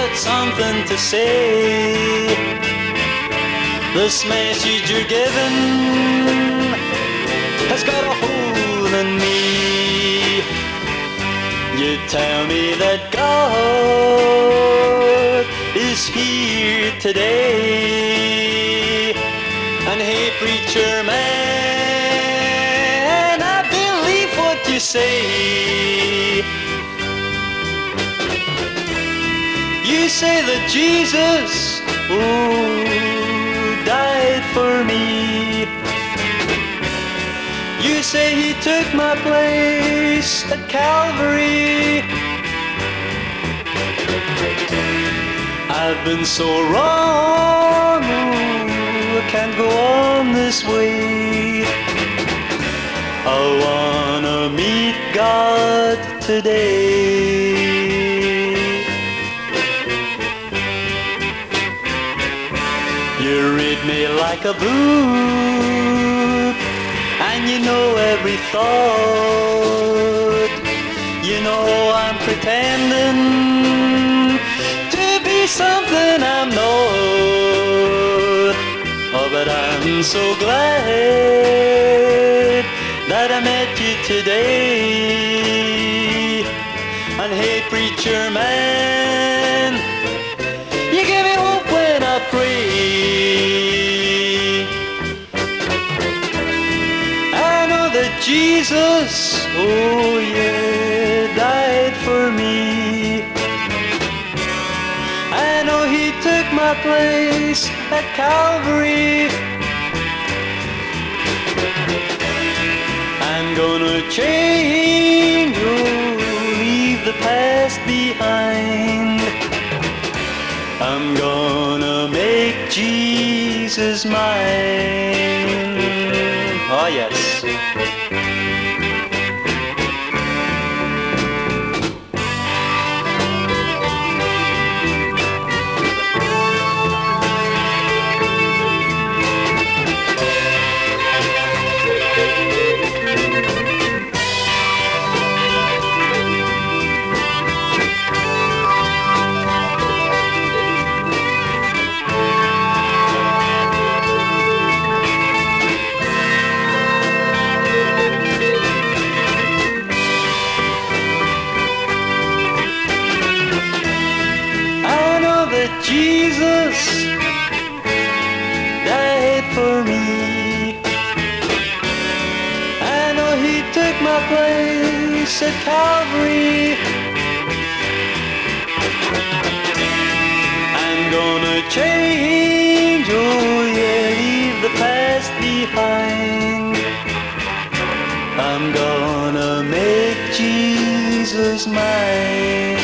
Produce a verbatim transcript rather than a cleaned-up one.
got something to say. This message you're giving has got a hole in me. You tell me that God is here today. And hey, preacher man, I believe what you say. You say that Jesus, oh, died for me. You say he took my place at Calvary. I've been so wrong, oh, I can't go on this way. I wanna meet God today. You read me like a book, and you know every thought. You know I'm pretending to be something I'm not. Oh, but I'm so glad that I met you today. And hey, preacher man, you give me hope when I pray. I know that Jesus, oh yeah, died for me. I know he took my place at Calvary. I'm gonna change, oh, leave the past behind. I'm gonna make Jesus mine. Oh yes. Jesus died for me. I know he took my place at Calvary. I'm gonna change, oh yeah, leave the past behind. I'm gonna make Jesus mine.